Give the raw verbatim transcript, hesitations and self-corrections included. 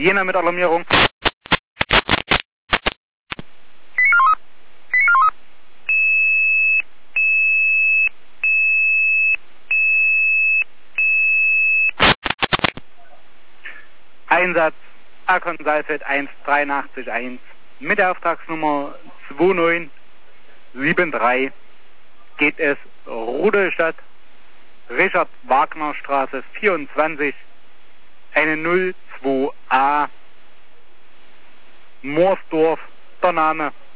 Jena mit Alarmierung. Einsatz Akon Saalfeld eins drei acht eins mit der Auftragsnummer zwei neun sieben drei geht es Rudolstadt, Richard Wagner Straße vierundzwanzig, eine null zwei a, Moorsdorf, der Name